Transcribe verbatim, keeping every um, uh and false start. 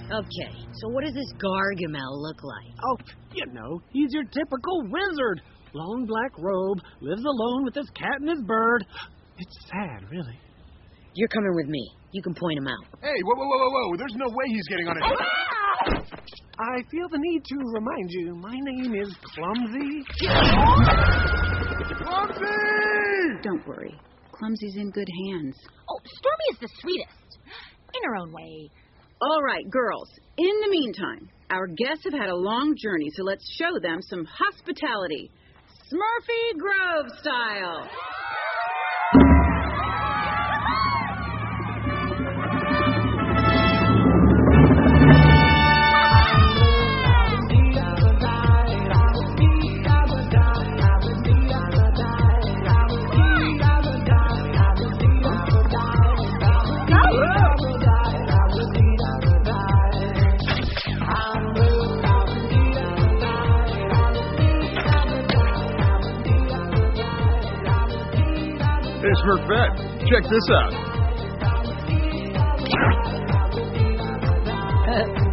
Okay, so what does this Gargamel look like? Oh, you know, he's your typical wizard. Long black robe, lives alone with his cat and his bird. It's sad, really. You're coming with me. You can point him out. Hey, whoa, whoa, whoa, whoa, whoa. There's no way he's getting on it. I feel the need to remind you, my name is Clumsy. Clumsy! Don't worry. Clumsy's in good hands. Oh, Stormy is the sweetest. In her own way. All right, girls. In the meantime, our guests have had a long journey, so let's show them some hospitality. Smurfy Grove style. Hey, Smurfette, check this out. Uh,